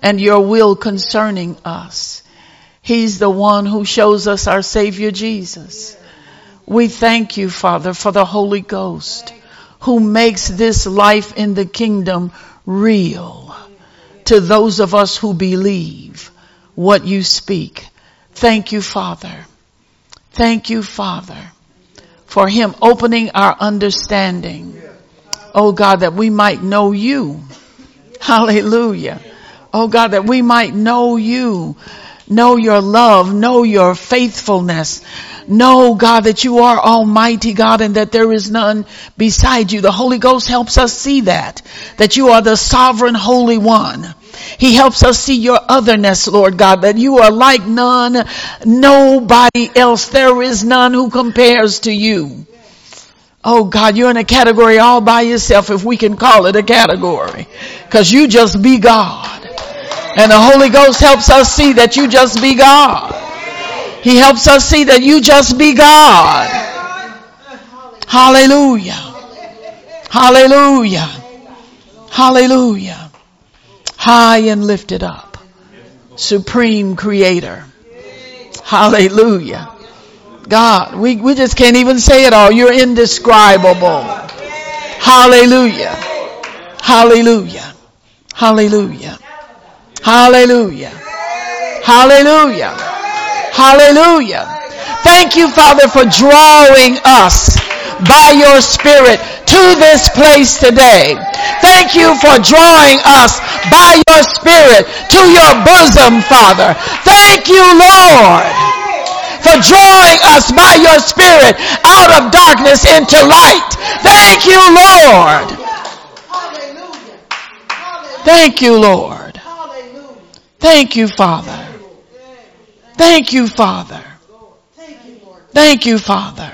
and your will concerning us. He's the one who shows us our Savior Jesus. We thank you, Father, for the Holy Ghost who makes this life in the kingdom real to those of us who believe what you speak. Thank you, Father. Thank you, Father, for him opening our understanding. Oh God, that we might know you. Hallelujah. Oh God, that we might know you, know your love, know your faithfulness. Know, God, that you are Almighty God and that there is none beside you. The Holy Ghost helps us see that you are the sovereign Holy One. He helps us see your otherness, Lord God, that you are like none, nobody else. There is none who compares to you. Oh God, you're in a category all by yourself, if we can call it a category, because you just be God. And the Holy Ghost helps us see that you just be God. He helps us see that you just be God. Hallelujah. Hallelujah. Hallelujah. High and lifted up. Supreme Creator. Hallelujah. God, we just can't even say it all. You're indescribable. Hallelujah. Hallelujah. Hallelujah. Hallelujah. Hallelujah. Hallelujah. Thank you, Father, for drawing us by your Spirit to this place today. Thank you for drawing us by your Spirit to your bosom, Father. Thank you, Lord, for drawing us by your Spirit out of darkness into light. Thank you, Lord. Thank you, Lord. Thank you, Father. Thank you, Father. Thank you, Father.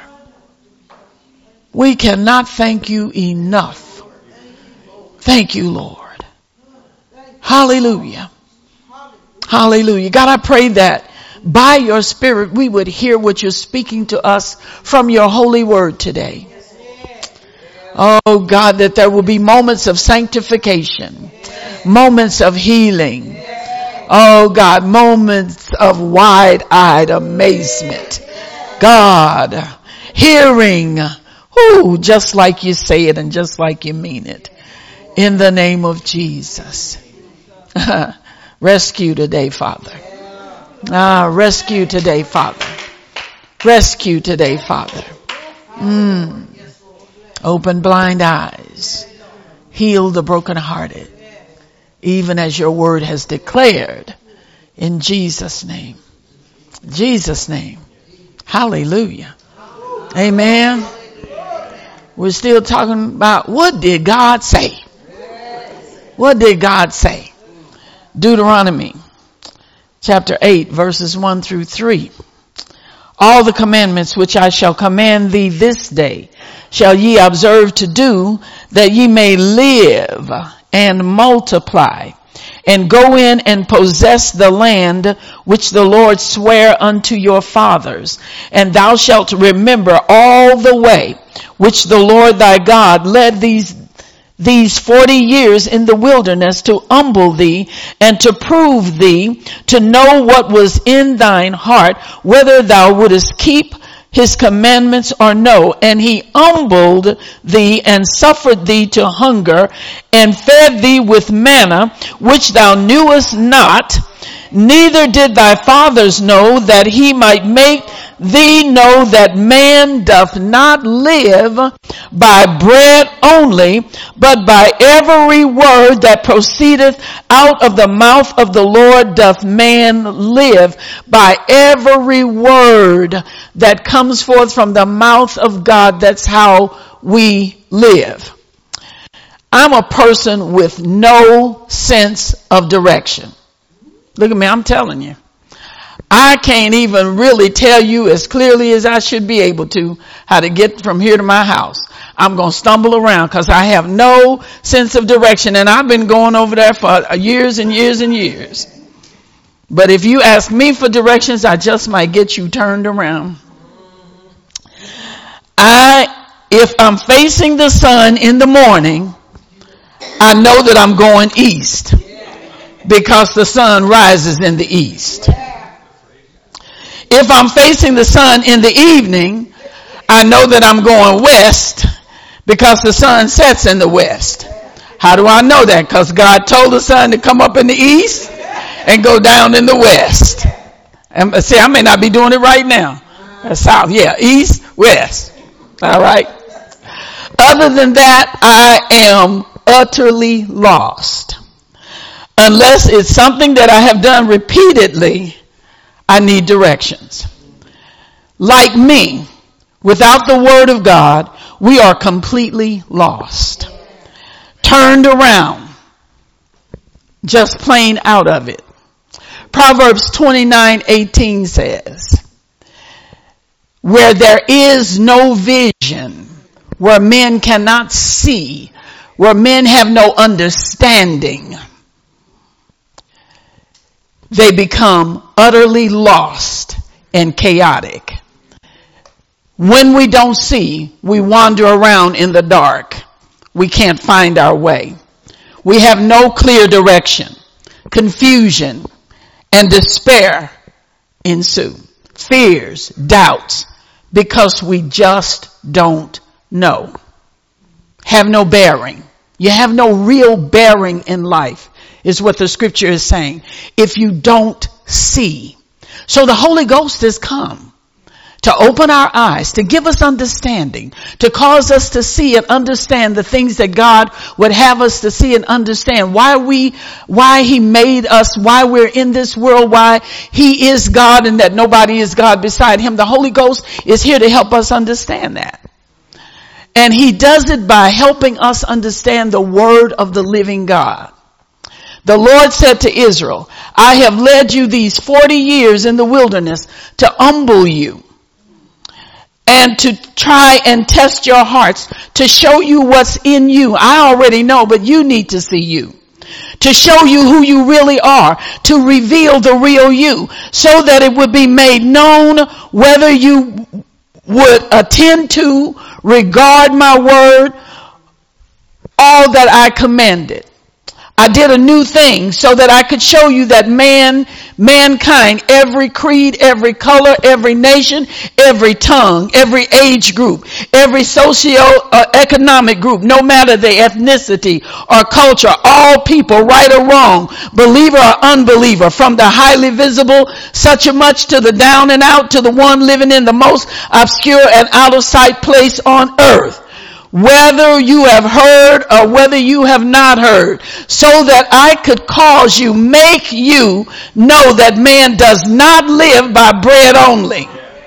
We cannot thank you enough. Thank you, Lord. Hallelujah. Hallelujah. God, I pray that by your Spirit we would hear what you're speaking to us from your holy word today. Oh God, that there will be moments of sanctification, moments of healing. Oh God, moments of wide-eyed amazement. God, hearing, just like you say it and just like you mean it. In the name of Jesus. Rescue today, Father. Rescue today, Father. Rescue today, Father. Open blind eyes. Heal the brokenhearted. Even as your word has declared, in Jesus' name. Jesus' name. Hallelujah. Amen. We're still talking about what did God say? What did God say? Deuteronomy chapter 8 verses 1 through 3. All the commandments which I shall command thee this day shall ye observe to do, that ye may live and multiply, and go in and possess the land which the Lord sware unto your fathers. And thou shalt remember all the way which the Lord thy God led these 40 years in the wilderness, to humble thee and to prove thee, to know what was in thine heart, whether thou wouldest keep his commandments or no. And he humbled thee and suffered thee to hunger, and fed thee with manna, which thou knewest not, neither did thy fathers know, that he might make thee know that man doth not live by bread only, but by every word that proceedeth out of the mouth of the Lord doth man live. By every word that comes forth from the mouth of God, that's how we live. I'm a person with no sense of direction. Look at me, I'm telling you. I can't even really tell you as clearly as I should be able to how to get from here to my house. I'm going to stumble around because I have no sense of direction, and I've been going over there for years and years and years. But if you ask me for directions, I just might get you turned around. If I'm facing the sun in the morning, I know that I'm going east. because the sun rises in the east. If I'm facing the sun in the evening, I know that I'm going west because the sun sets in the west. How do I know that? Because God told the sun to come up in the east and go down in the west. And see, I may not be doing it right now. South, yeah, east, west. All right. Other than that, I am utterly lost. Unless it's something that I have done repeatedly, I need directions. Like me, without the word of God, we are completely lost. Turned around. Just plain out of it. Proverbs 29:18 says, where there is no vision, where men cannot see, where men have no understanding, they become utterly lost and chaotic. When we don't see, we wander around in the dark. We can't find our way. We have no clear direction. Confusion and despair ensue. Fears, doubts, because we just don't know. Have no bearing. You have no real bearing in life, is what the scripture is saying, if you don't see. So the Holy Ghost has come to open our eyes, to give us understanding, to cause us to see and understand the things that God would have us to see and understand. Why he made us, why we're in this world, why he is God and that nobody is God beside him. The Holy Ghost is here to help us understand that. And he does it by helping us understand the word of the living God. The Lord said to Israel, I have led you these 40 years in the wilderness to humble you and to try and test your hearts, to show you what's in you. I already know, but you need to see you. To show you who you really are, to reveal the real you, so that it would be made known whether you would attend to, regard my word, all that I commanded. I did a new thing so that I could show you that mankind, every creed, every color, every nation, every tongue, every age group, every socio-economic group, no matter the ethnicity or culture, all people, right or wrong, believer or unbeliever, from the highly visible, such a much to the down and out, to the one living in the most obscure and out of sight place on earth. Whether you have heard or whether you have not heard, so that I could cause you, make you know that man does not live by bread only,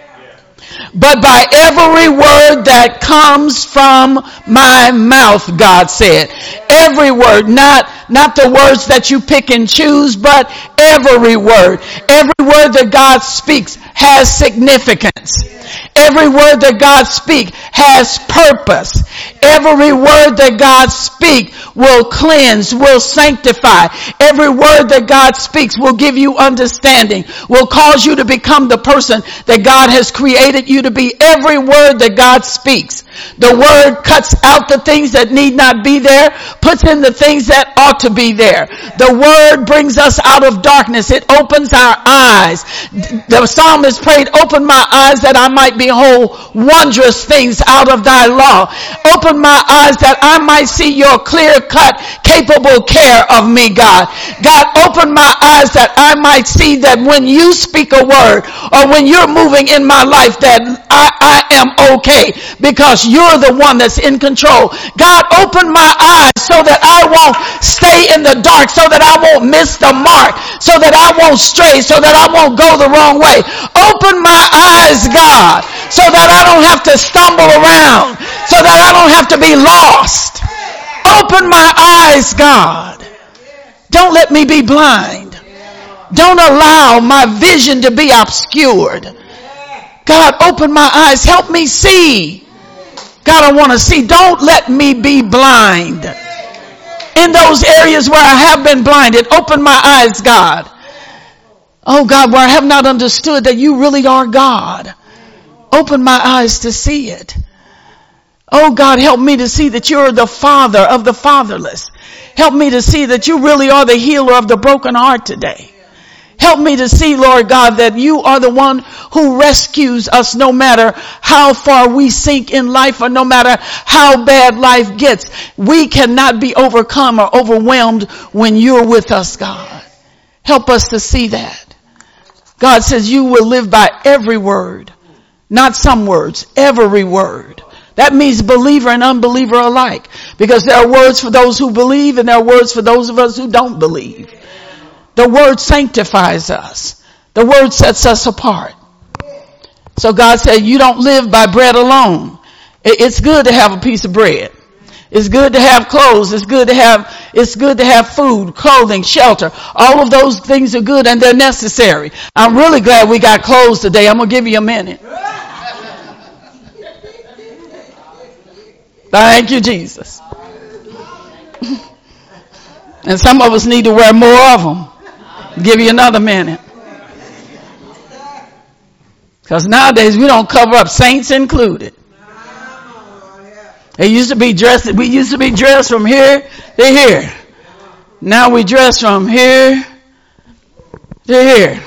but by every word that comes from my mouth, God said. Every word, not the words that you pick and choose, but every word. Every word that God speaks has significance. Every word that God speaks has purpose. Every word that God speaks will cleanse, will sanctify. Every word that God speaks will give you understanding, will cause you to become the person that God has created you to be. Every word that God speaks. The word cuts out the things that need not be there, puts in the things that ought to be there. The word brings us out of darkness. It opens our eyes. The psalmist prayed, open my eyes that I might behold wondrous things out of thy law. Open my eyes that I might see your clear-cut, capable care of me, God. God, open my eyes that I might see that when you speak a word or when you're moving in my life that I am okay because you're the one that's in control. God, open my eyes so that I won't stay in the dark, so that I won't miss the mark, so that I won't stray, so that I won't go the wrong way. Open my eyes, God, so that I don't have to stumble around, so that I don't have to be lost. Open my eyes, God. Don't let me be blind. Don't allow my vision to be obscured. God, open my eyes. Help me see. God, I want to see. Don't let me be blind. In those areas where I have been blinded, open my eyes, God. Oh, God, where I have not understood that you really are God. Open my eyes to see it. Oh God, help me to see that you're the father of the fatherless. Help me to see that you really are the healer of the broken heart today. Help me to see, Lord God, that you are the one who rescues us no matter how far we sink in life or no matter how bad life gets. We cannot be overcome or overwhelmed when you're with us, God. Help us to see that. God says you will live by every word, not some words, every word. That means believer and unbeliever alike, because there are words for those who believe and there are words for those of us who don't believe. The word sanctifies us. The word sets us apart. So God said, you don't live by bread alone. It's good to have a piece of bread. It's good to have clothes. It's good to have food, clothing, shelter. All of those things are good and they're necessary. I'm really glad we got clothes today. I'm going to give you a minute. Thank you, Jesus. And some of us need to wear more of them. Give you another minute. Because nowadays we don't cover up, saints included. We used to be dressed from here to here. Now we dress from here to here.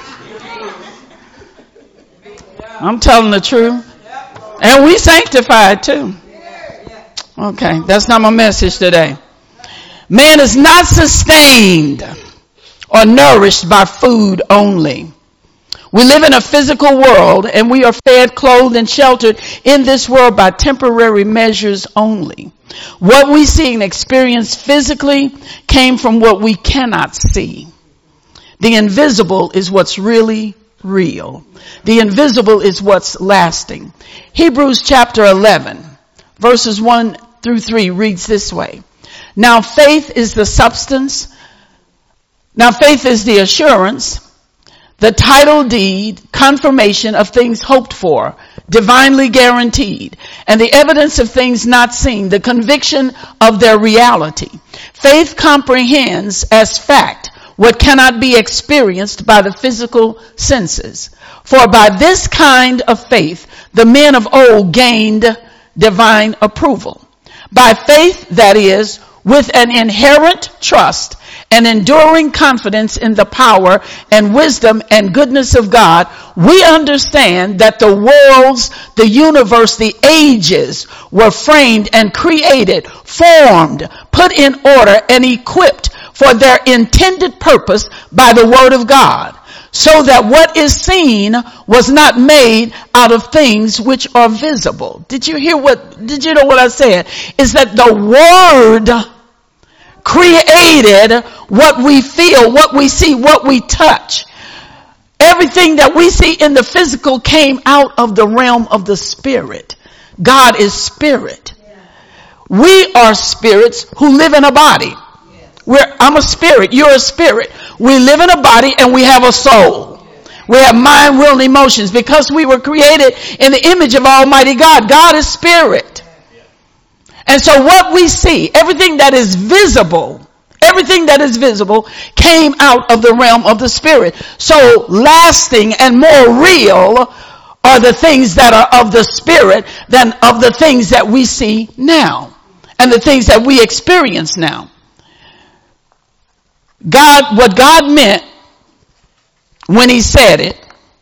I'm telling the truth. And we sanctified too. Okay, that's not my message today. Man is not sustained or nourished by food only. We live in a physical world and we are fed, clothed, and sheltered in this world by temporary measures only. What we see and experience physically came from what we cannot see. The invisible is what's really real. The invisible is what's lasting. Hebrews chapter 11, verses 1 through 3 reads this way. Now faith is the assurance, the title deed, confirmation of things hoped for, divinely guaranteed, and the evidence of things not seen, the conviction of their reality. Faith comprehends as fact what cannot be experienced by the physical senses. For by this kind of faith, the men of old gained divine approval. By faith, that is, with an inherent trust and enduring confidence in the power and wisdom and goodness of God, we understand that the worlds, the universe, the ages were framed and created, formed, put in order, and equipped for their intended purpose by the word of God, so that what is seen was not made out of things which are visible. Did you know what I said? Is that the word created what we feel, what we see, what we touch. Everything that we see in the physical came out of the realm of the spirit. God is spirit. We are spirits who live in a body. I'm a spirit. You're a spirit. We live in a body and we have a soul. We have mind, will, and emotions because we were created in the image of Almighty God. God is spirit. And so what we see, everything that is visible came out of the realm of the spirit. So lasting and more real are the things that are of the spirit than of the things that we see now and the things that we experience now. What God meant when he said it,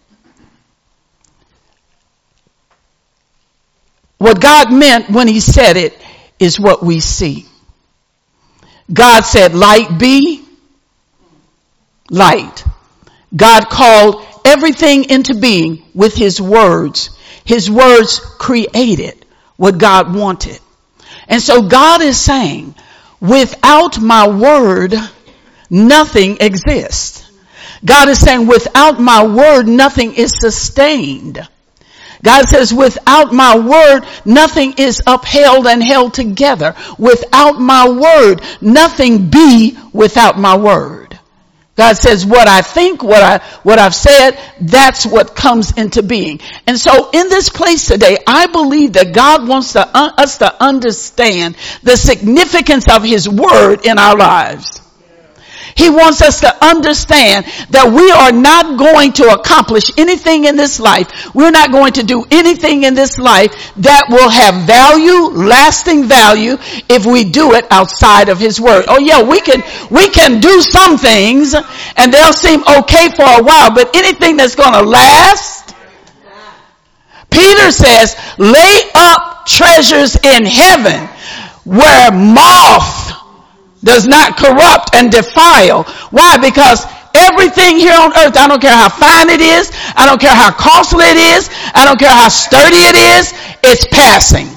is what we see. God said, light be, light. God called everything into being with his words. His words created what God wanted. And so God is saying, without my word, nothing exists. God is saying, without my word, nothing is sustained. God says, without my word, nothing is upheld and held together. Without my word, nothing be without my word. God says, what I think, what I've said, that's what comes into being. And so in this place today, I believe that God wants us to understand the significance of his word in our lives. He wants us to understand that we are not going to accomplish anything in this life. We're not going to do anything in this life that will have value, lasting value, if we do it outside of his word. Oh yeah, we can do some things and they'll seem okay for a while, but anything that's going to last, Peter says, lay up treasures in heaven where moth does not corrupt and defile. Why? Because everything here on earth, I don't care how fine it is, I don't care how costly it is, I don't care how sturdy it is, it's passing.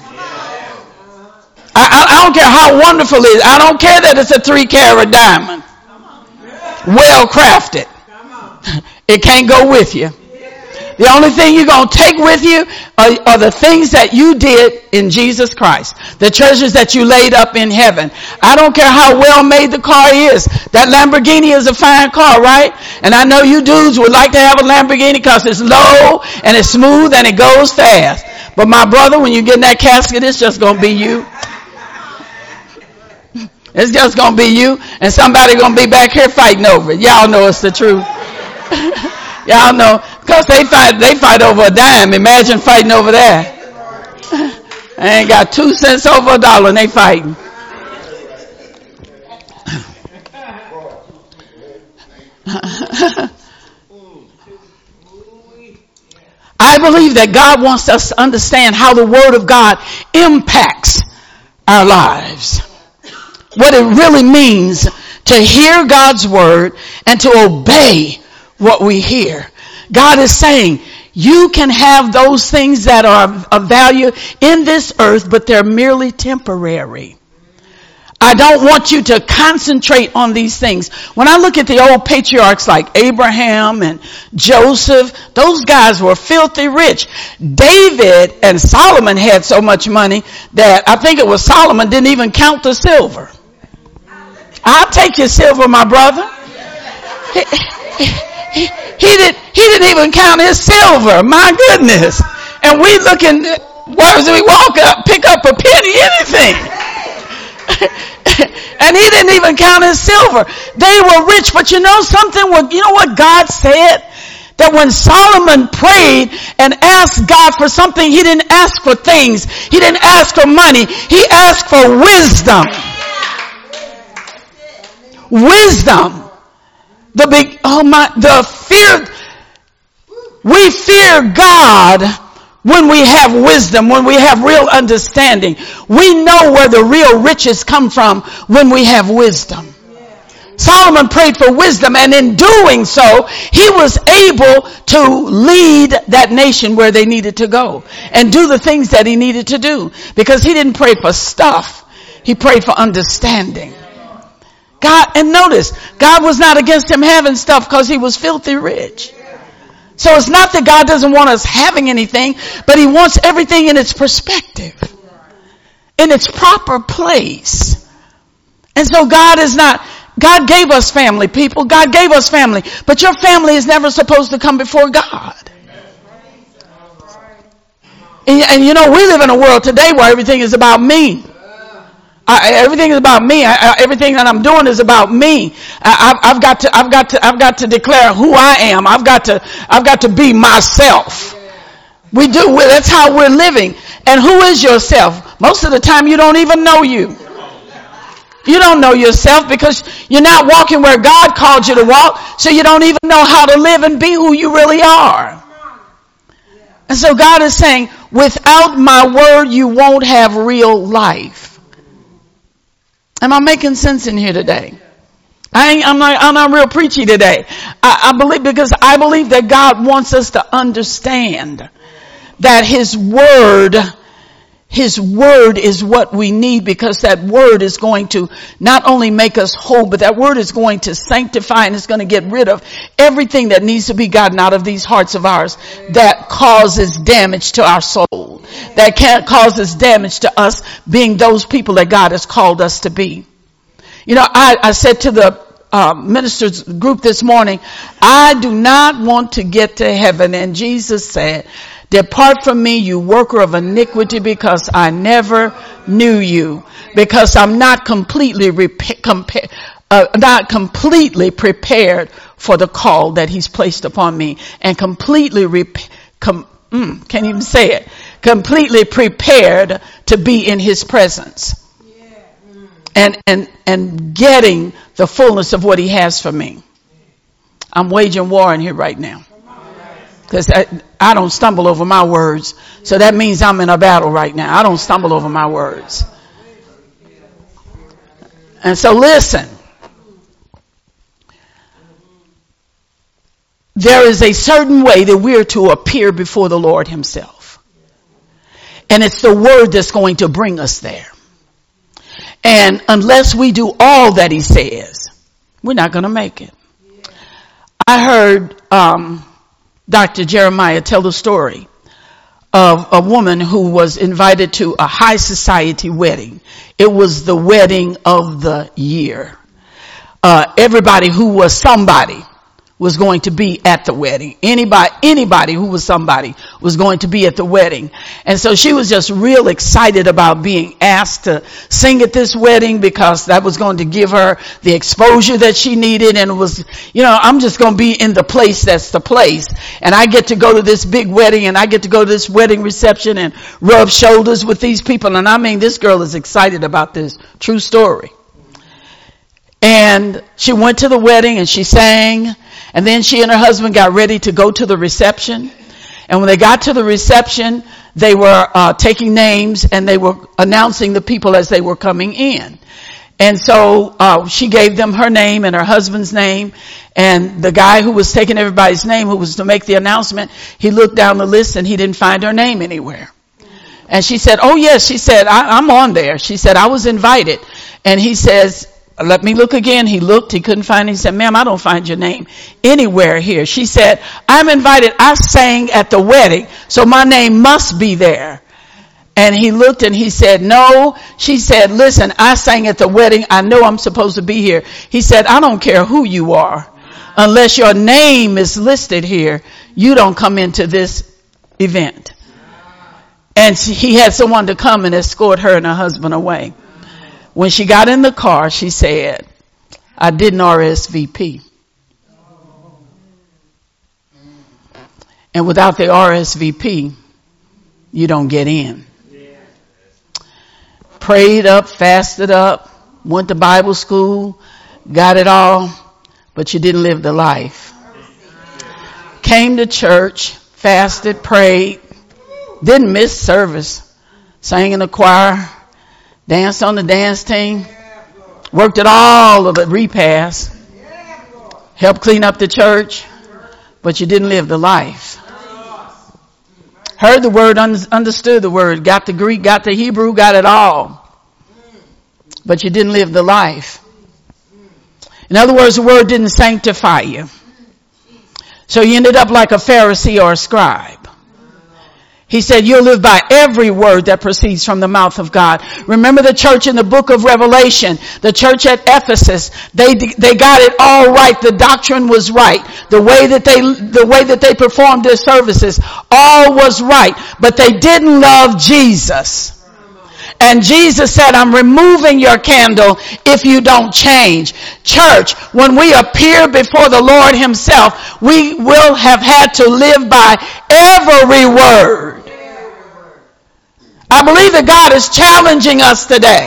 I don't care how wonderful it is. I don't care that it's a 3-carat diamond. Well crafted. It can't go with you. The only thing you're going to take with you are the things that you did in Jesus Christ. The treasures that you laid up in heaven. I don't care how well made the car is. That Lamborghini is a fine car, right? And I know you dudes would like to have a Lamborghini because it's low and it's smooth and it goes fast. But my brother, when you get in that casket, it's just going to be you. It's just going to be you and somebody going to be back here fighting over it. Y'all know it's the truth. Y'all know, because they fight over a dime. Imagine fighting over that. They ain't got 2 cents over $1 and they fighting. I believe that God wants us to understand how the Word of God impacts our lives. What it really means to hear God's Word and to obey what we hear. God is saying, you can have those things that are of value in this earth, but they're merely temporary. I don't want you to concentrate on these things. When I look at the old patriarchs like Abraham and Joseph, those guys were filthy rich. David and Solomon had so much money that I think it was Solomon didn't even count the silver. I'll take your silver, my brother. He didn't even count his silver. My goodness. And we looking, we walk up, pick up a penny, anything. And he didn't even count his silver. They were rich, but you know something? You know what God said? That when Solomon prayed and asked God for something, he didn't ask for things. He didn't ask for money. He asked for wisdom. Wisdom. We fear God when we have wisdom, when we have real understanding. We know where the real riches come from when we have wisdom. Solomon prayed for wisdom, and in doing so, he was able to lead that nation where they needed to go and do the things that he needed to do, because he didn't pray for stuff. He prayed for understanding. God, and notice, God was not against him having stuff because he was filthy rich. So it's not that God doesn't want us having anything, but he wants everything in its perspective, in its proper place. And so God gave us family, people. God gave us family, but your family is never supposed to come before God. And you know, we live in a world today where everything is about me. Everything is about me. Everything that I'm doing is about me. I've got to declare who I am. I've got to be myself. That's how we're living. And who is yourself? Most of the time you don't even know you. You don't know yourself because you're not walking where God called you to walk. So you don't even know how to live and be who you really are. And so God is saying, without my word, you won't have real life. Am I making sense in here today? I'm not real preachy today. I believe that God wants us to understand that His word is what we need, because that word is going to not only make us whole, but that word is going to sanctify, and it's going to get rid of everything that needs to be gotten out of these hearts of ours that causes damage to our soul, that causes damage to us being those people that God has called us to be. You know, I said to the ministers group this morning, I do not want to get to heaven. And Jesus said, depart from me, you worker of iniquity, because I never knew you. Because I'm not completely not completely prepared for the call that he's placed upon me, and completely can't even say it, completely prepared to be in his presence and getting the fullness of what he has for me. I'm waging war in here right now, because I don't stumble over my words. So that means I'm in a battle right now. I don't stumble over my words. And so listen, there is a certain way that we're to appear before the Lord himself. And it's the word that's going to bring us there. And unless we do all that he says, we're not going to make it. I heard Dr. Jeremiah tell the story of a woman who was invited to a high society wedding. It was the wedding of the year. Everybody who was somebody was going to be at the wedding. Anybody who was somebody was going to be at the wedding. And so she was just real excited about being asked to sing at this wedding, because that was going to give her the exposure that she needed. And it was, I'm just going to be in the place that's the place. And I get to go to this big wedding, and I get to go to this wedding reception and rub shoulders with these people. And I mean, this girl is excited about this. True story. And she went to the wedding and she sang. And then she and her husband got ready to go to the reception. And when they got to the reception, they were taking names, and they were announcing the people as they were coming in. And so she gave them her name and her husband's name. And the guy who was taking everybody's name, who was to make the announcement, he looked down the list and he didn't find her name anywhere. And she said, oh yes, she said, I'm on there. She said, I was invited. And he says, let me look again. He looked, he couldn't find it. He said, ma'am, I don't find your name anywhere here. She said, I'm invited. I sang at the wedding, so my name must be there. And he looked and he said, no. She said, listen, I sang at the wedding. I know I'm supposed to be here. He said, I don't care who you are. Unless your name is listed here, you don't come into this event. And he had someone to come and escort her and her husband away. When she got in the car, she said, I didn't RSVP. And without the RSVP, you don't get in. Prayed up, fasted up, went to Bible school, got it all, but you didn't live the life. Came to church, fasted, prayed, didn't miss service, sang in the choir, danced on the dance team, worked at all of the repasts, helped clean up the church, but you didn't live the life. Heard the word, understood the word, got the Greek, got the Hebrew, got it all, but you didn't live the life. In other words, the word didn't sanctify you. So you ended up like a Pharisee or a scribe. He said, you'll live by every word that proceeds from the mouth of God. Remember the church in the book of Revelation, the church at Ephesus, they got it all right. The doctrine was right. The way that they performed their services, all was right. But they didn't love Jesus. And Jesus said, I'm removing your candle if you don't change. Church, when we appear before the Lord himself, we will have had to live by every word. I believe that God is challenging us today,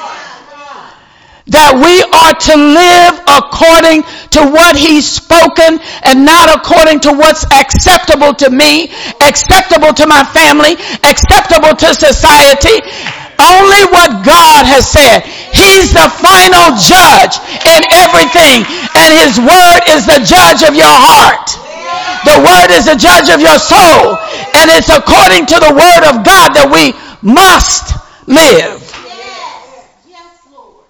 that we are to live according to what he's spoken and not according to what's acceptable to me, acceptable to my family, acceptable to society. Only what God has said. He's the final judge in everything, and his word is the judge of your heart. The word is the judge of your soul, and it's according to the word of God that we must live. Yes, Lord.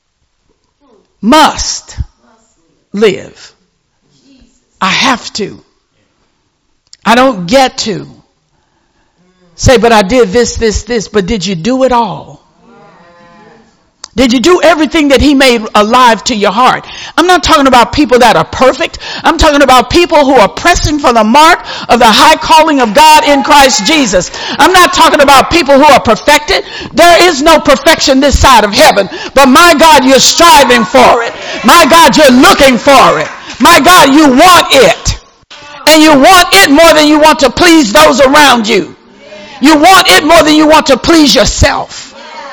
Must live. I have to. I don't get to. Say, but I did this, but did you do it all? Did you do everything that he made alive to your heart? I'm not talking about people that are perfect. I'm talking about people who are pressing for the mark of the high calling of God in Christ Jesus. I'm not talking about people who are perfected. There is no perfection this side of heaven. But my God, you're striving for it. My God, you're looking for it. My God, you want it. And you want it more than you want to please those around you. You want it more than you want to please yourself.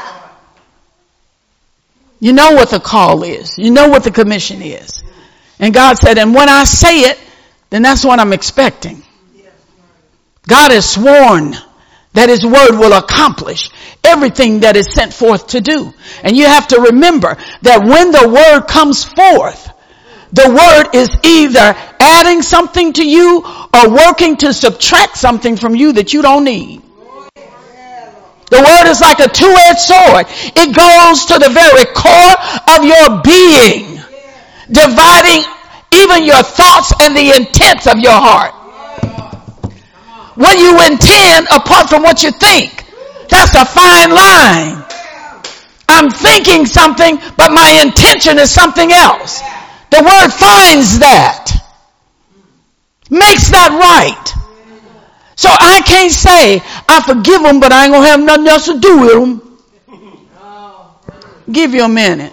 You know what the call is. You know what the commission is. And God said, and when I say it, then that's what I'm expecting. God has sworn that his word will accomplish everything that is sent forth to do. And you have to remember that when the word comes forth, the word is either adding something to you or working to subtract something from you that you don't need. The word is like a two-edged sword. It goes to the very core of your being, dividing even your thoughts and the intents of your heart. What you intend apart from what you think, that's a fine line. I'm thinking something, but my intention is something else. The word finds that, makes that right. So I can't say, I forgive them, but I ain't going to have nothing else to do with them. Give you a minute.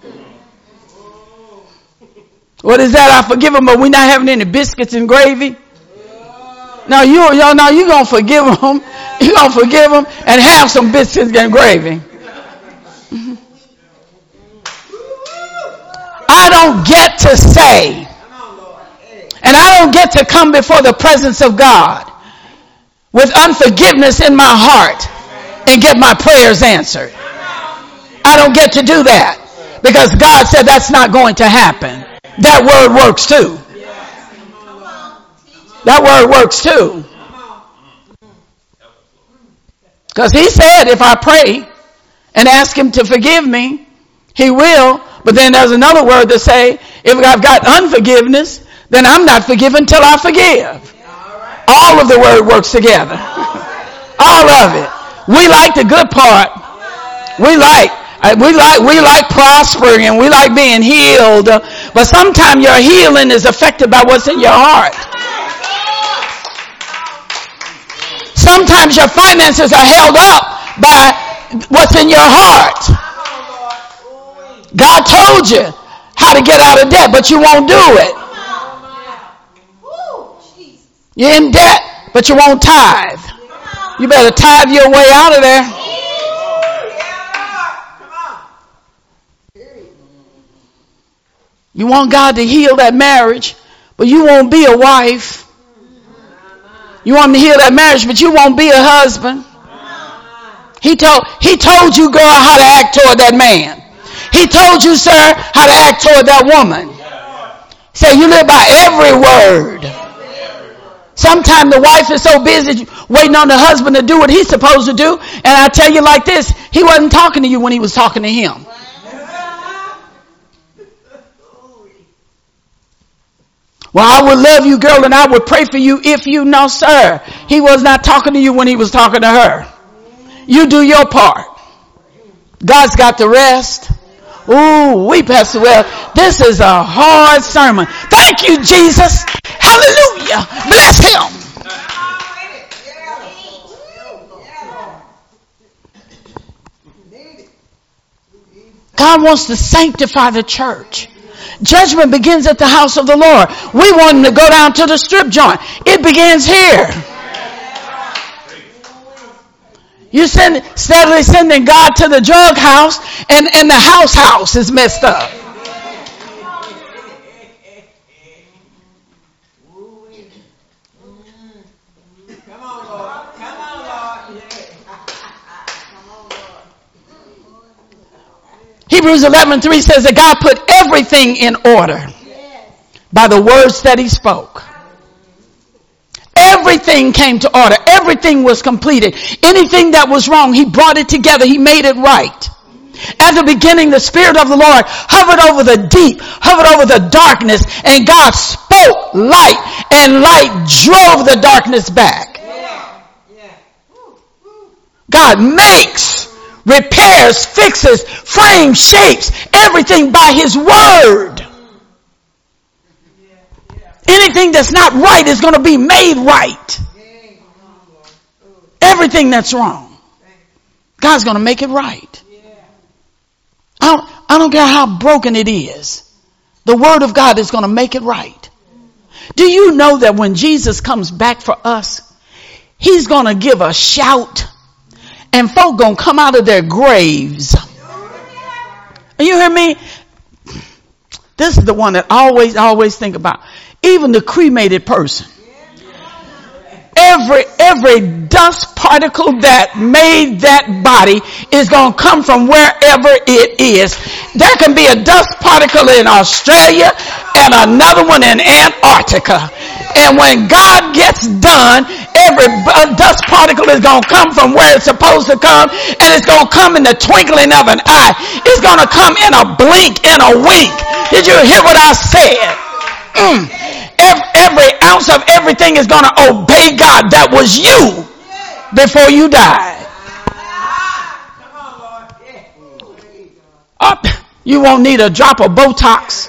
What is that? I forgive them, but we're not having any biscuits and gravy? No, you're going to forgive them. You're going to forgive them and have some biscuits and gravy. I don't get to say, and I don't get to come before the presence of God with unforgiveness in my heart and get my prayers answered. I don't get to do that because God said that's not going to happen. That word works too. That word works too. Because he said if I pray and ask him to forgive me, he will. But then there's another word to say, if I've got unforgiveness, then I'm not forgiven till I forgive. All of the word works together. All of it. We like the good part. We like prospering and we like being healed. But sometimes your healing is affected by what's in your heart. Sometimes your finances are held up by what's in your heart. God told you how to get out of debt, but you won't do it. You're in debt, but you won't tithe. You better tithe your way out of there. You want God to heal that marriage, but you won't be a wife. You want him to heal that marriage, but you won't be a husband. He told you, girl, how to act toward that man. He told you, sir, how to act toward that woman. Say, you live by every word. Sometimes the wife is so busy waiting on the husband to do what he's supposed to do. And I tell you like this, he wasn't talking to you when he was talking to him. Well, I would love you, girl, and I would pray for you if you know, sir. He was not talking to you when he was talking to her. You do your part. God's got the rest. Ooh, Pastor Well, this is a hard sermon. Thank you, Jesus. Hallelujah. Bless him. God wants to sanctify the church. Judgment begins at the house of the Lord. We want him to go down to the strip joint. It begins here. You steadily sending God to the drug house and the house is messed up. Hebrews 11:3 says that God put everything in order by the words that he spoke. Everything came to order. Everything was completed. Anything that was wrong, he brought it together. He made it right. At the beginning, the Spirit of the Lord hovered over the deep, hovered over the darkness, and God spoke light, and light drove the darkness back. God makes repairs, fixes, frames, shapes, everything by his word. Anything that's not right is going to be made right. Everything that's wrong, God's going to make it right. I don't care how broken it is. The word of God is going to make it right. Do you know that when Jesus comes back for us, he's going to give a shout and folk going to come out of their graves. You hear me? This is the one that I always think about. Even the cremated person. Every dust particle that made that body is going to come from wherever it is. There can be a dust particle in Australia and another one in Antarctica. And when God gets done, every dust particle is going to come from where it's supposed to come, and it's going to come in the twinkling of an eye. It's going to come in a blink, in a wink. Did you hear what I said? Every ounce of everything is going to obey God. That was you before you died. You won't need a drop of Botox.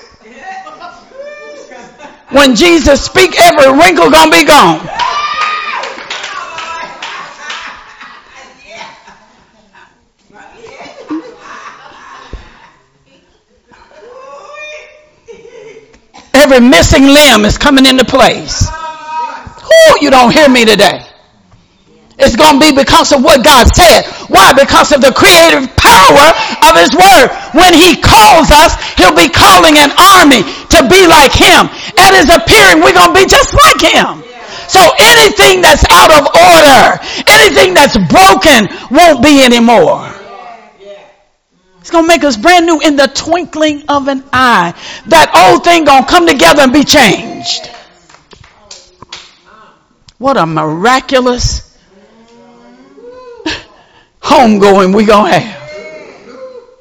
When Jesus speak, every wrinkle going to be gone. Every missing limb is coming into place. Ooh, you don't hear me today. It's going to be because of what God said. Why? Because of the creative power of his word. When he calls us, he'll be calling an army to be like him. At his appearing, we're going to be just like him. So anything that's out of order, anything that's broken won't be anymore. It's going to make us brand new in the twinkling of an eye. That old thing going to come together and be changed. What a miraculous homegoing we going to have.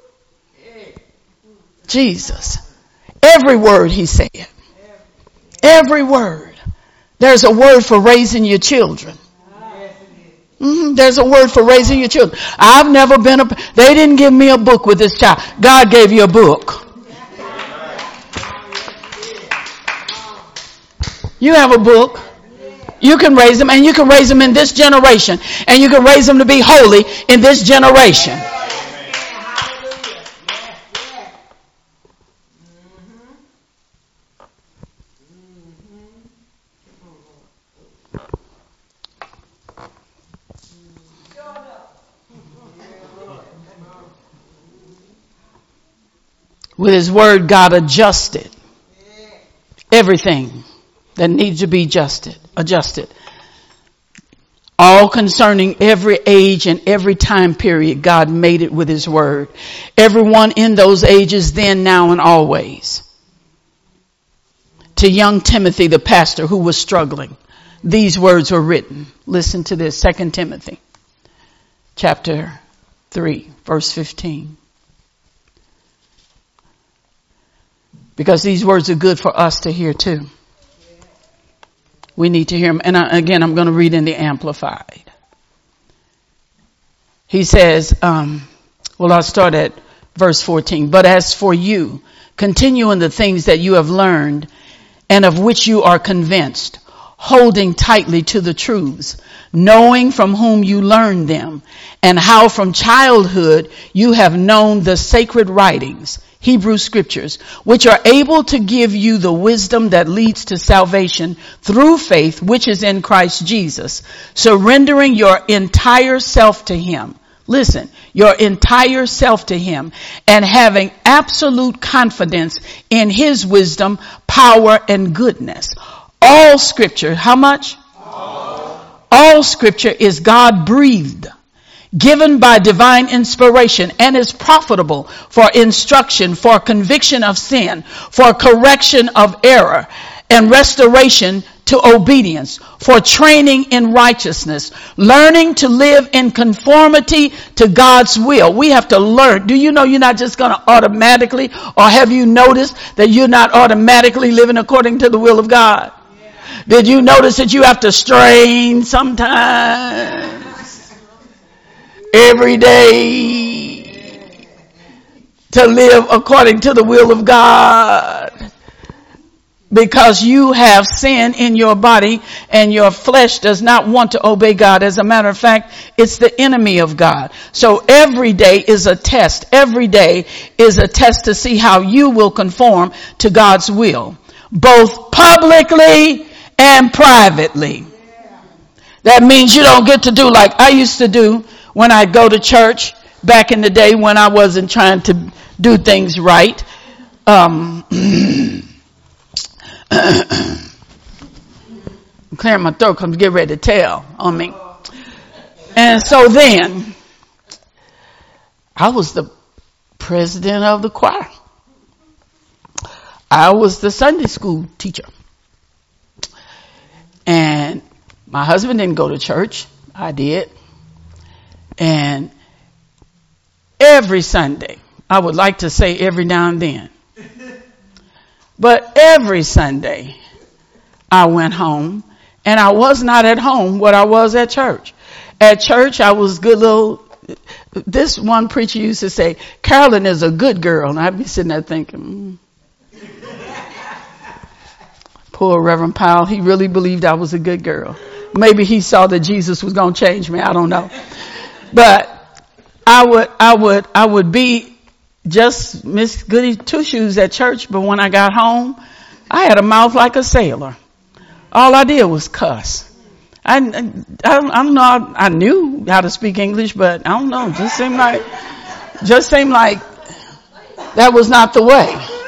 Jesus. Every word he said. Every word. There's a word for raising your children. There's a word for raising your children. I've never been they didn't give me a book with this child. God gave you a book. You have a book. You can raise them, and you can raise them in this generation, and you can raise them to be holy in this generation. With his word, God adjusted everything that needs to be adjusted. All concerning every age and every time period, God made it with his word. Everyone in those ages, then, now, and always. To young Timothy, the pastor who was struggling, these words were written. Listen to this, 2 Timothy chapter 3, verse 15. Because these words are good for us to hear too. We need to hear them. And again, I'm going to read in the Amplified. He says, I'll start at verse 14. But as for you, continue in the things that you have learned and of which you are convinced, holding tightly to the truths, knowing from whom you learned them, and how from childhood you have known the sacred writings, Hebrew scriptures, which are able to give you the wisdom that leads to salvation through faith, which is in Christ Jesus, surrendering your entire self to him. Listen, your entire self to him, and having absolute confidence in his wisdom, power, and goodness. All scripture, how much? All scripture is God breathed, given by divine inspiration, and is profitable for instruction, for conviction of sin, for correction of error, and restoration to obedience, for training in righteousness, learning to live in conformity to God's will. We have to learn. Do you know you're not just going to automatically, or have you noticed that you're not automatically living according to the will of God? Did you notice that you have to strain sometimes? every day to live according to the will of God. Because you have sin in your body and your flesh does not want to obey God. As a matter of fact, it's the enemy of God. So every day is a test. Every day is a test to see how you will conform to God's will, both publicly and privately. That means you don't get to do like I used to do when I go to church back in the day when I wasn't trying to do things right. I'm clearing my throat because I'm getting ready to tell on me. And so then, I was the president of the choir. I was the Sunday school teacher. And my husband didn't go to church. I did. And every Sunday, I would like to say every now and then, but every Sunday I went home and I was not at home what I was at church. At church I was good little, this one preacher used to say, Carolyn is a good girl. And I'd be sitting there thinking, Poor Reverend Powell, he really believed I was a good girl. Maybe he saw that Jesus was going to change me. I don't know. But I would be just Miss Goody Two Shoes at church, but when I got home, I had a mouth like a sailor. All I did was cuss. I don't know. I knew how to speak English, but I don't know. Just seemed like that was not the way.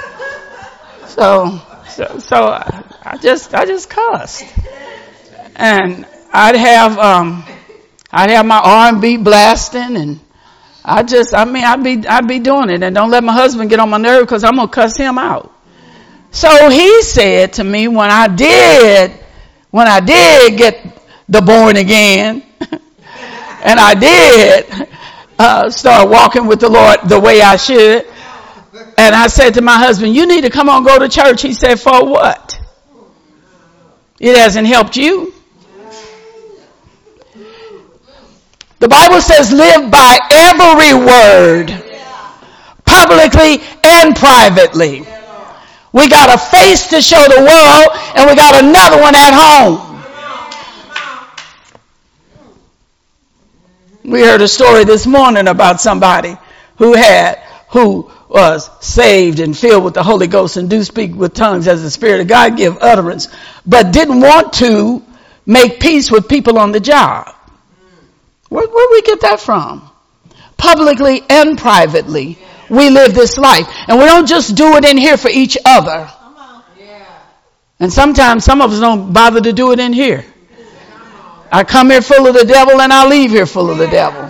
So I just cussed, and I'd have my R&B blasting and. I'd be doing it, and don't let my husband get on my nerve because I'm going to cuss him out. So he said to me when I did get the born again, and I did start walking with the Lord the way I should, and I said to my husband, you need to come on, go to church. He said, for what? It hasn't helped you. The Bible says live by every word, publicly and privately. We got a face to show the world, and we got another one at home. We heard a story this morning about somebody who was saved and filled with the Holy Ghost and do speak with tongues as the Spirit of God give utterance, but didn't want to make peace with people on the job. Where we get that from? Publicly and privately, we live this life. And we don't just do it in here for each other. And sometimes some of us don't bother to do it in here. I come here full of the devil and I leave here full of the devil.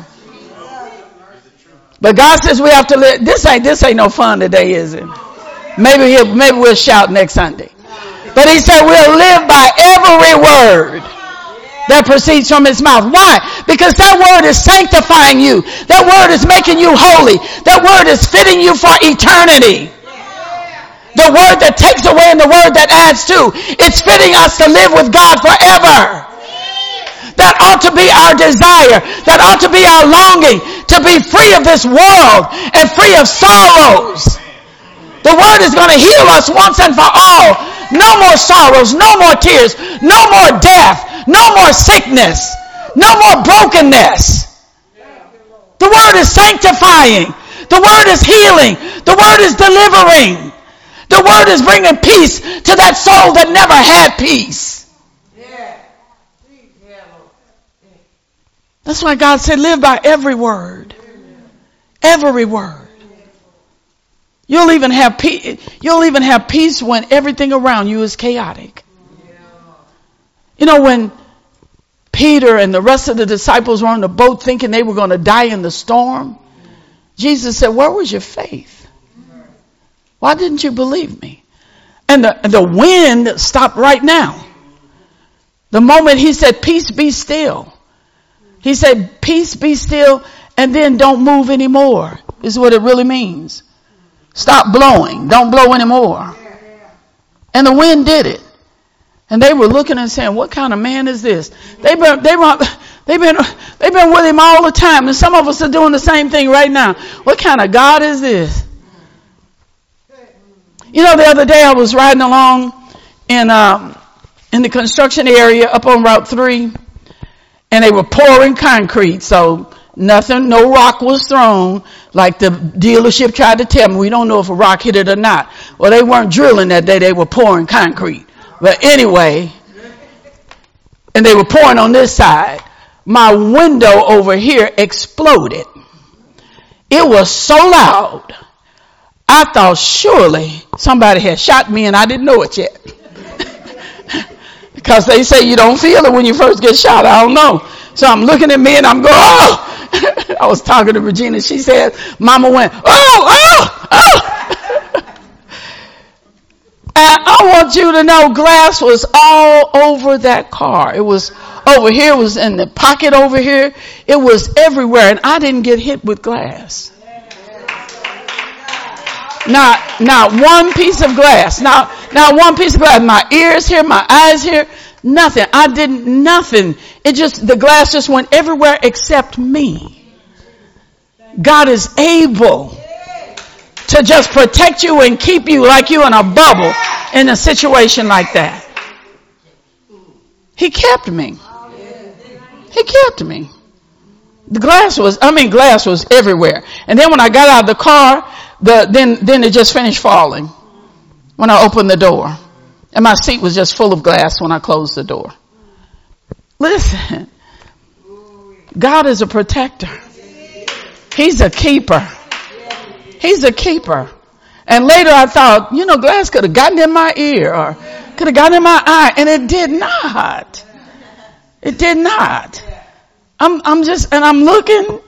But God says we have to live. This ain't no fun today, is it? Maybe we'll shout next Sunday. But he said we'll live by every word that proceeds from his mouth. Why? Because that word is sanctifying you. That word is making you holy. That word is fitting you for eternity. The word that takes away and the word that adds to. It's fitting us to live with God forever. That ought to be our desire. That ought to be our longing, to be free of this world and free of sorrows. The word is going to heal us once and for all. No more sorrows, no more tears, no more death. No more sickness. No more brokenness. The word is sanctifying. The word is healing. The word is delivering. The word is bringing peace to that soul that never had peace. That's why God said live by every word. Every word. You'll even have peace when everything around you is chaotic. You know, when Peter and the rest of the disciples were on the boat thinking they were going to die in the storm, Jesus said, where was your faith? Why didn't you believe me? And the wind stopped right now. The moment he said, peace be still. He said, peace be still, and then don't move anymore, is what it really means. Stop blowing. Don't blow anymore. And the wind did it. And they were looking and saying, what kind of man is this? They They've been with him all the time. And some of us are doing the same thing right now. What kind of God is this? You know, the other day I was riding along in the construction area up on Route 3, and they were pouring concrete. So no rock was thrown, like the dealership tried to tell me. We don't know if a rock hit it or not. Well, they weren't drilling that day. They were pouring concrete. But anyway, and they were pouring on this side. My window over here exploded. It was so loud. I thought surely somebody had shot me and I didn't know it yet. Because they say you don't feel it when you first get shot. I don't know. So I'm looking at me and I'm going, oh! I was talking to Regina. She said, Mama went, oh! And I want you to know glass was all over that car. It was over here. It was in the pocket over here. It was everywhere. And I didn't get hit with glass. Not one piece of glass. Not one piece of glass. My ears here, my eyes here. Nothing. I didn't, nothing. The glass just went everywhere except me. God is able to just protect you and keep you like you in a bubble in a situation like that. He kept me. He kept me. Glass was everywhere. And then when I got out of the car, then it just finished falling when I opened the door. And my seat was just full of glass when I closed the door. Listen, God is a protector. He's a keeper. He's a keeper. And later I thought, glass could have gotten in my ear or could have gotten in my eye, and it did not. It did not. I'm looking,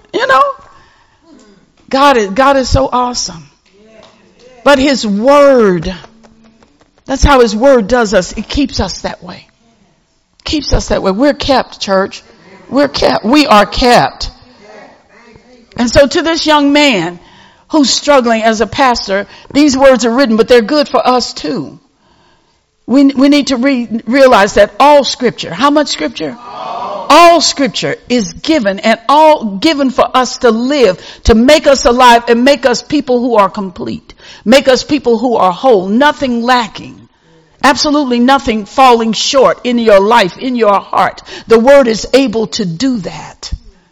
God is so awesome. But his word, that's how his word does us. It keeps us that way. Keeps us that way. We're kept, church. We're kept. We are kept. And so to this young man who's struggling as a pastor, these words are written, but they're good for us too. We need to realize that all scripture, how much scripture? All scripture is given, and all given for us to live, to make us alive and make us people who are complete. Make us people who are whole, nothing lacking. Absolutely nothing falling short in your life, in your heart. The word is able to do that.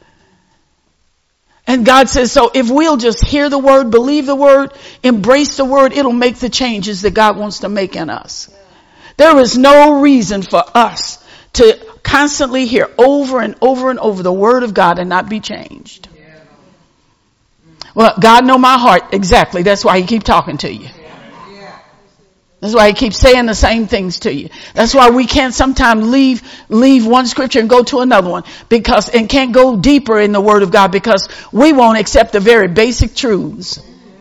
And God says, so if we'll just hear the word, believe the word, embrace the word, it'll make the changes that God wants to make in us. There is no reason for us to constantly hear over and over and over the word of God and not be changed. Well, God know my heart. Exactly. That's why he keeps talking to you. That's why he keeps saying the same things to you. That's why we can't sometimes leave one scripture and go to another one and can't go deeper in the word of God because we won't accept the very basic truths.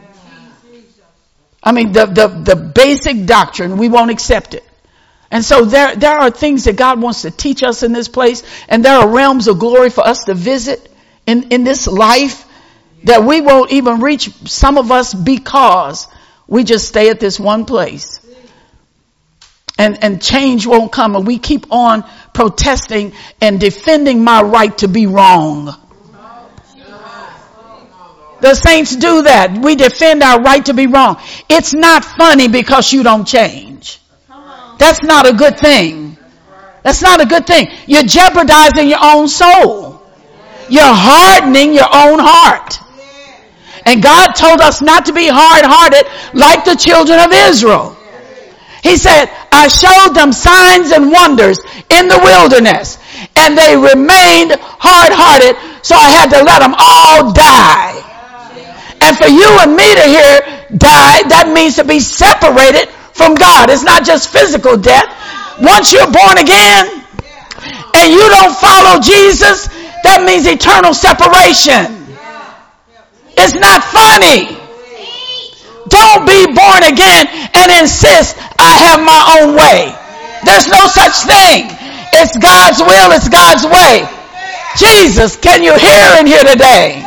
I mean, the basic doctrine, we won't accept it. And so there are things that God wants to teach us in this place, and there are realms of glory for us to visit in this life that we won't even reach, some of us, because we just stay at this one place. And change won't come, and we keep on protesting and defending my right to be wrong. The saints do that. We defend our right to be wrong. It's not funny because you don't change. That's not a good thing. That's not a good thing. You're jeopardizing your own soul. You're hardening your own heart. And God told us not to be hard-hearted like the children of Israel. He said, I showed them signs and wonders in the wilderness, and they remained hard-hearted, so I had to let them all die. And for you and me to hear die, that means to be separated from God. It's not just physical death. Once you're born again and you don't follow Jesus, that means eternal separation. It's not funny. Don't be born again and insist I have my own way. There's no such thing. It's God's will. It's God's way. Jesus, can you hear in here today?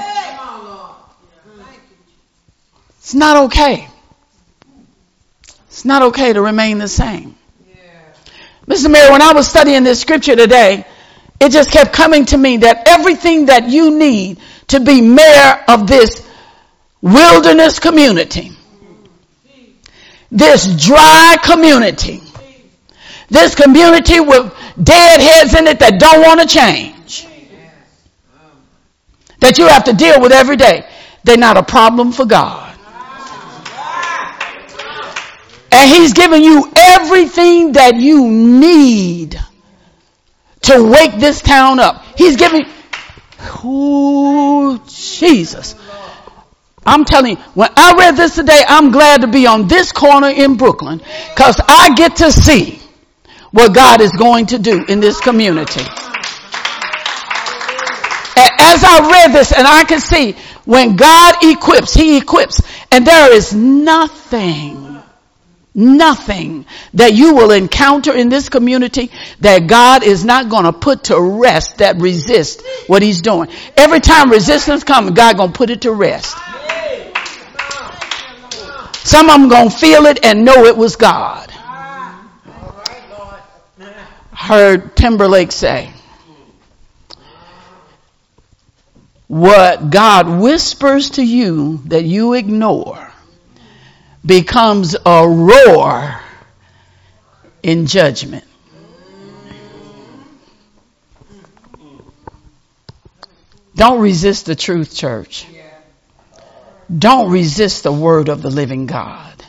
It's not okay. It's not okay to remain the same. Mr. Mayor, when I was studying this scripture today, it just kept coming to me that everything that you need to be mayor of this wilderness community, this dry community, this community with dead heads in it that don't want to change, that you have to deal with every day, they're not a problem for God. And he's giving you everything that you need to wake this town up. He's giving, oh, Jesus. I'm telling you, when I read this today, I'm glad to be on this corner in Brooklyn because I get to see what God is going to do in this community. And as I read this, and I can see when God equips, he equips. And there is nothing that you will encounter in this community that God is not going to put to rest that resist what he's doing. Every time resistance comes, God going to put it to rest. Some of them going to feel it and know it was God. I heard Timberlake say, what God whispers to you that you ignore becomes a roar in judgment. Don't resist the truth, church. Don't resist the word of the living God.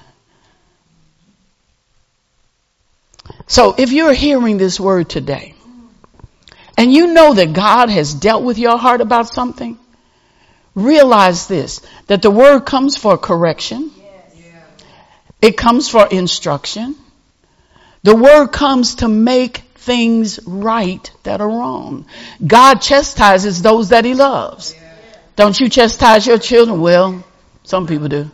So if you're hearing this word today and you know that God has dealt with your heart about something, realize this, that the word comes for correction. It comes for instruction. The word comes to make things right that are wrong. God chastises those that he loves. Don't you chastise your children? Well, some people do.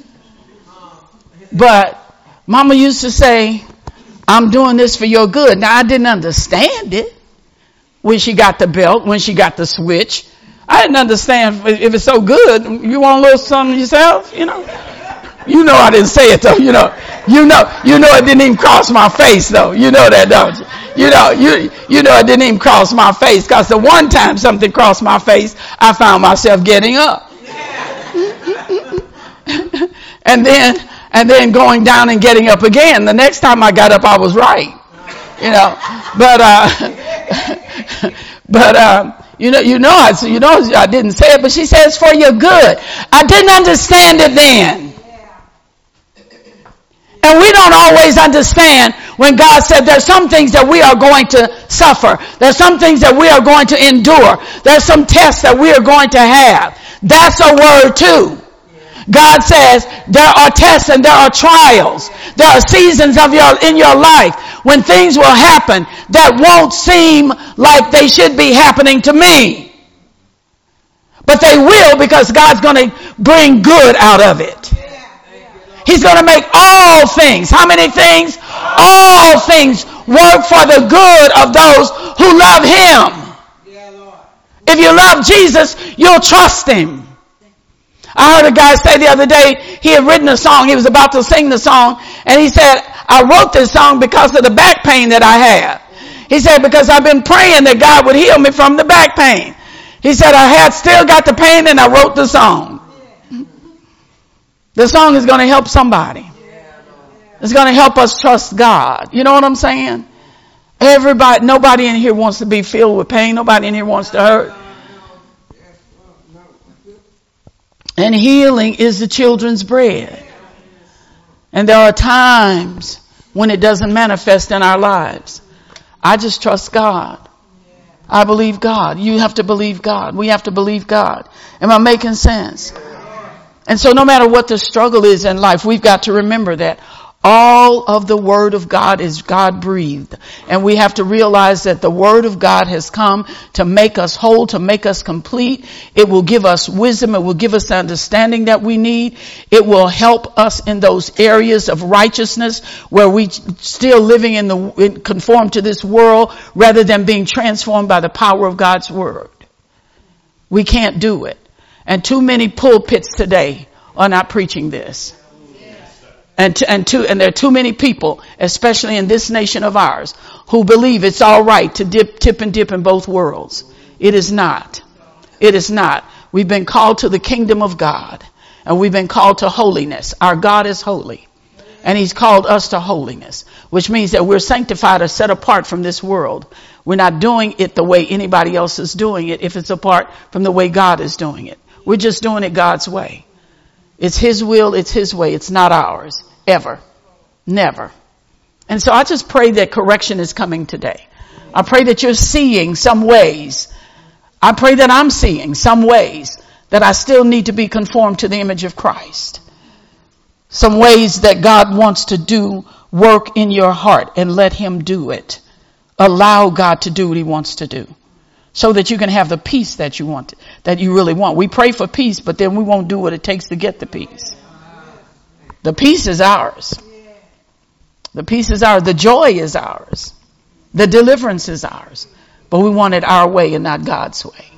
But Mama used to say, I'm doing this for your good. Now, I didn't understand it when she got the belt, when she got the switch. I didn't understand if it's so good. You want a little something yourself, you know? You know I didn't say it though, you know it didn't even cross my face though. You know that, don't you? You know it didn't even cross my face because the one time something crossed my face, I found myself getting up. and then going down and getting up again. The next time I got up, I was right. You know, I didn't say it, but she says for your good. I didn't understand it then. And we don't always understand when God said there's some things that we are going to suffer. There's some things that we are going to endure. There's some tests that we are going to have. That's a word too. God says there are tests and there are trials. There are seasons in your life when things will happen that won't seem like they should be happening to me. But they will, because God's going to bring good out of it. He's going to make all things. How many things? All things work for the good of those who love him. If you love Jesus, you'll trust him. I heard a guy say the other day, he had written a song. He was about to sing the song. And he said, I wrote this song because of the back pain that I have. He said, because I've been praying that God would heal me from the back pain. He said, I had still got the pain and I wrote the song. The song is going to help somebody. It's going to help us trust God. You know what I'm saying? Nobody in here wants to be filled with pain. Nobody in here wants to hurt. And healing is the children's bread. And there are times when it doesn't manifest in our lives. I just trust God. I believe God. You have to believe God. We have to believe God. Am I making sense? And so no matter what the struggle is in life, we've got to remember that all of the word of God is God breathed. And we have to realize that the word of God has come to make us whole, to make us complete. It will give us wisdom. It will give us the understanding that we need. It will help us in those areas of righteousness where we still living conform to this world rather than being transformed by the power of God's word. We can't do it. And too many pulpits today are not preaching this. And there are too many people, especially in this nation of ours, who believe it's all right to tip and dip in both worlds. It is not. It is not. We've been called to the kingdom of God, and we've been called to holiness. Our God is holy, and he's called us to holiness, which means that we're sanctified or set apart from this world. We're not doing it the way anybody else is doing it if it's apart from the way God is doing it. We're just doing it God's way. It's his will, it's his way, it's not ours. Ever. Never. And so I just pray that correction is coming today. I pray that you're seeing some ways. I pray that I'm seeing some ways that I still need to be conformed to the image of Christ. Some ways that God wants to do work in your heart, and let him do it. Allow God to do what he wants to do, so that you can have the peace that you want, that you really want. We pray for peace, but then we won't do what it takes to get the peace. The peace is ours. The peace is ours. The joy is ours. The deliverance is ours. But we want it our way and not God's way.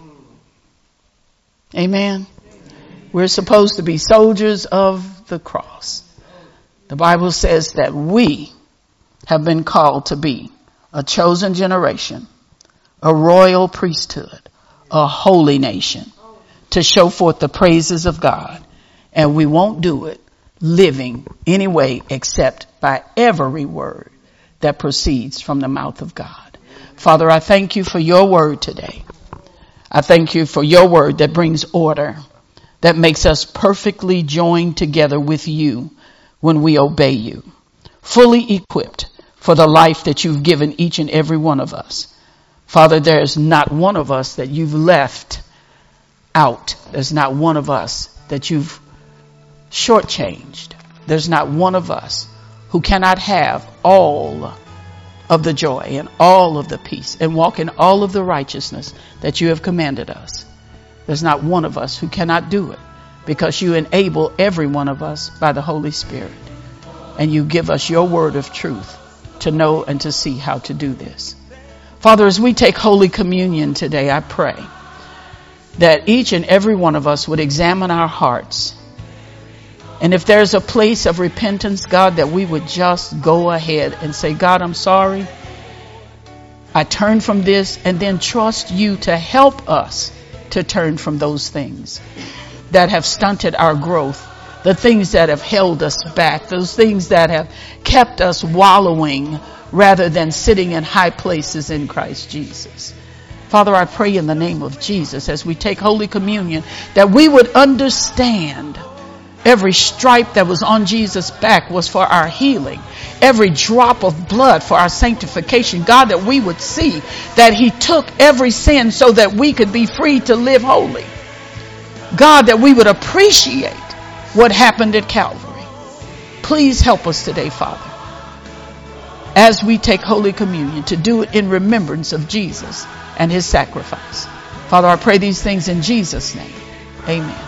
Amen. We're supposed to be soldiers of the cross. The Bible says that we have been called to be a chosen generation, a royal priesthood, a holy nation, to show forth the praises of God. And we won't do it living any way except by every word that proceeds from the mouth of God. Father, I thank you for your word today. I thank you for your word that brings order, that makes us perfectly joined together with you when we obey you, fully equipped for the life that you've given each and every one of us. Father, there's not one of us that you've left out. There's not one of us that you've shortchanged. There's not one of us who cannot have all of the joy and all of the peace and walk in all of the righteousness that you have commanded us. There's not one of us who cannot do it, because you enable every one of us by the Holy Spirit. And you give us your word of truth to know and to see how to do this. Father, as we take Holy Communion today, I pray that each and every one of us would examine our hearts. And if there's a place of repentance, God, that we would just go ahead and say, God, I'm sorry. I turn from this, and then trust you to help us to turn from those things that have stunted our growth, the things that have held us back, those things that have kept us wallowing rather than sitting in high places in Christ Jesus. Father, I pray in the name of Jesus, as we take Holy Communion, that we would understand every stripe that was on Jesus' back was for our healing. Every drop of blood for our sanctification. God, that we would see that he took every sin so that we could be free to live holy. God, that we would appreciate what happened at Calvary. Please help us today, Father, as we take Holy Communion, to do it in remembrance of Jesus and his sacrifice. Father, I pray these things in Jesus' name. Amen.